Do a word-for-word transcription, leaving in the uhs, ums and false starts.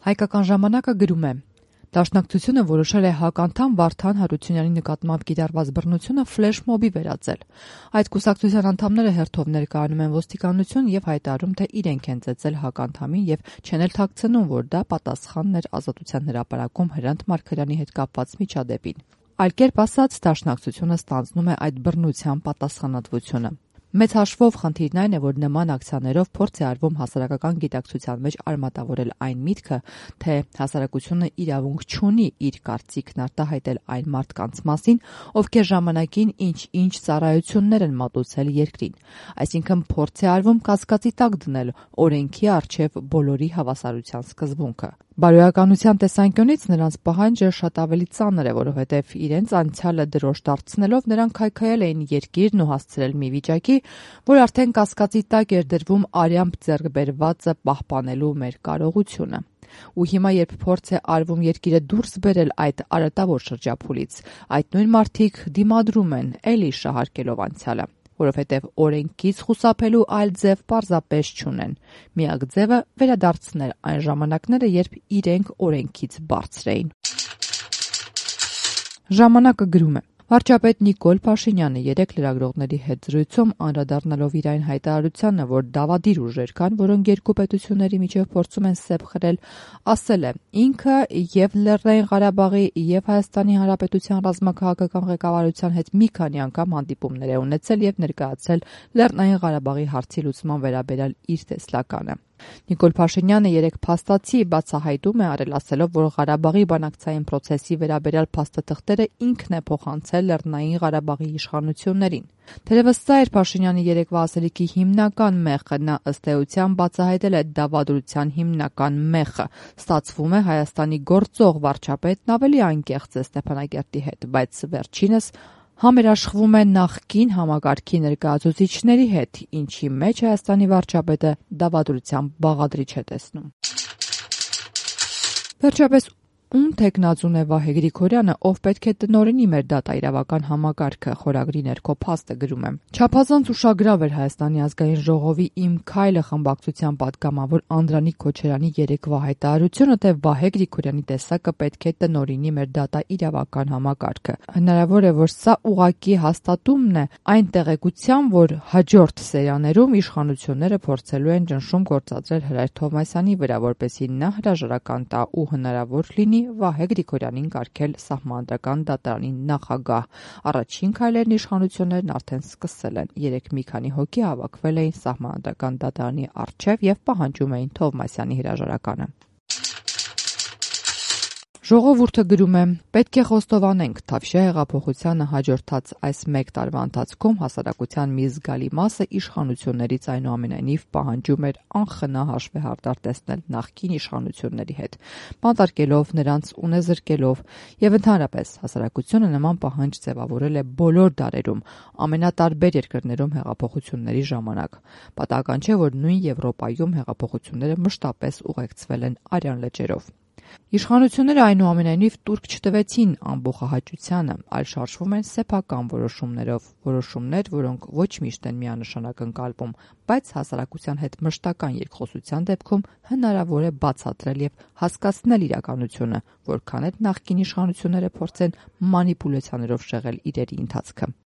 Հայկական ժամանակը գրում է. Դաշնակցությունը որոշել է հականդամ Վարդան Հարությունյանի նկատմամբ կիրառված բռնությունը ֆլեշմոբի վերածել։ Այդ կուսակցության անդամները հերթով ներկայանում են ոստիկանություն եւ հայտարարում, թե իրենք են ծեծել հականդամին եւ չեն էլ թաքցնում, որ դա պատասխանն էր Ազատության հրապարակում Հրանտ Մարգարյանի հետ կապված միջադեպին։ Այլ կերպ ասած, դաշնակցությունը ստանձնում է այդ բռնության պատասխանատվությունը։ Մեծ հաշվով խնդիրն այն է, որ նման ակցիաներով փորձ է արվում հասարակական գիտակցության մեջ արմատավորել այն միտքը, թե հասարակությունը իրավունք չունի իր կարծիքն արտահայտել այն մարդկանց մասին, ովքեր ժամանակին ինչ-ինչ ծառայություններ են մատուցել երկրին։ Այսինքն փորձ է արվում կասկածի տակ դնել օրենքի առջև բոլորի հավասարության սկզբունքը։ Բարոյականության տեսանկյունից նրանց պահանջը շատ ավելի ծանր է, որովհետև իրենց անցյալը դրոշ դարձնելով նրանք քայքայել էին երկիրն ու հասցրել մի վիճակի, որ արդեն կասկածի տակ էր դրվում արյամբ ձեռք բերվածը պահպանելու մեր կարողությունը։ Ու հիմա, երբ փորձ է արվում երկիրը դուրս բերել այդ արատավոր շրջափուլից, այդ նույն մարդիկ դիմադրում են, էլի շահարկելով անցյալը, որովհետև օրենքից խուսափելու այլ ձև պարզապես չունեն։ Միակ ձևը վերադարձնել այն ժամանակները, երբ իրենք օրենքից բարձր էին։ Ժամանակը գրում է. Վարչապետ Նիկոլ Փաշինյանը երեկ լրագրողների հետ զրույցում անդրադառնալով իր այն հայտարարությանը, որ դավադիր ուժեր կան, որոնք երկու պետությունների միջև փորձում են սեպ խրել, ասել է. ինքը եւ Լեռնային Ղարաբաղի եւ Հայաստանի Հանրապետության ռազմաքաղաքական ղեկավարության հետ մի քանի անգամ հանդիպումներ է ունեցել եւ ներկայացել Լեռնային Ղարաբաղի հարցի լուծման վերաբերյալ իր տեսլականը։ Նիկոլ Փաշինյանը երեկ փաստացի բացահայտում է արել, ասելով, որ Ղարաբաղի բանակցային process-ի վերաբերյալ փաստաթղթերը ինքն է փոխանցել Լեռնային Ղարաբաղի իշխանություններին։ Թերևս սա էր Փաշինյանի երեկվա ասելիքի հիմնական մեխը, նա ըստ էության բացահայտել է դավադրության հիմնական մեխը։ Ստացվում է Հայաստանի գործող վարչապետն ավելի անկեղծ է Ստեփանակերտի հետ, բայց վերջինս համերաշխվում է նախկին համակարգի ներկայացուցիչների հետ, ինչի մեջ Հայաստանի վարչապետը դավադրության բաղադրիչ է տեսնում։ Վերջապես ում թեկնածուն է Վահե Գրիգորյանը, ով պետք է տնօրինի մեր դատաիրավական համակարգը, խորագրի ներքո փաստը գրում է։ Չափազանց ուշագրավ էր Հայաստանի ազգային ժողովի «Իմ քայլը» խմբակցության պատգամավոր Անդրանիկ Քոչարյանի երեկվա հայտարարությունը, թե Վահե Գրիգորյանի տեսակը պետք է տնօրինի մեր դատաիրավական համակարգը։ Հնարավոր է, որ սա ուղղակի հաստատումն է այն տեղեկության, որ հաջորդ սերիաներում իշխանությունները փորձելու են ճնշում գործադրել Հրայր Թովմասյանի վրա, որպեսզի նա հրաժարական տա ու հնարավոր լինի Վահե Գրիգորյանին կարգել Սահմանադրական դատարանի նախագահ։ Առաջին քայլերն իշխանություններն արդեն սկսել են։ Երեկ մի քանի հոգի հավաքվել էին Սահմանադրական դատարանի առջև եւ պահանջում էին Թովմասյանի հրաժարականը։ Ժողովուրդը գրում է. պետք է խոստովանենք, Թավշյա հեղափոխությանը հաջորդած այս մեկ տարվա ընթացքում հասարակության մի զգալի մասը իշխանություններից այնուամենայնիվ պահանջում էր անխնա հաշվեհարդար տեսնել նախկին իշխանությունների հետ, բանտարկելով նրանց ունեզրկելով, եւ ընդհանրապես հասարակությունը նման պահանջ ձևավորել է բոլոր դարերում, ամենատարբեր երկրներում հեղափոխությունների ժամանակ։ Պատահական չէ, որ նույն Եվրոպայում հեղափոխությունները մշտապես ուղեկցվել են արյան լճերով։ Իշխանությունները այնուամենայնիվ տուրք չտվեցին ամբողջահաճությանը, այլ շարժվում են սեփական որոշումներով, որոշումներ, որոնք ոչ միշտ են միանշանակ ընկալվում, բայց հասարակության հետ մշտական երկխոսության դեպքում հնարավոր է բացատրել եւ հասկացնել իրականությունը, որքան էլ նախկին իշխանությունները փորձեն մանիպուլյացիաներով շեղել իրերի ընթացքը։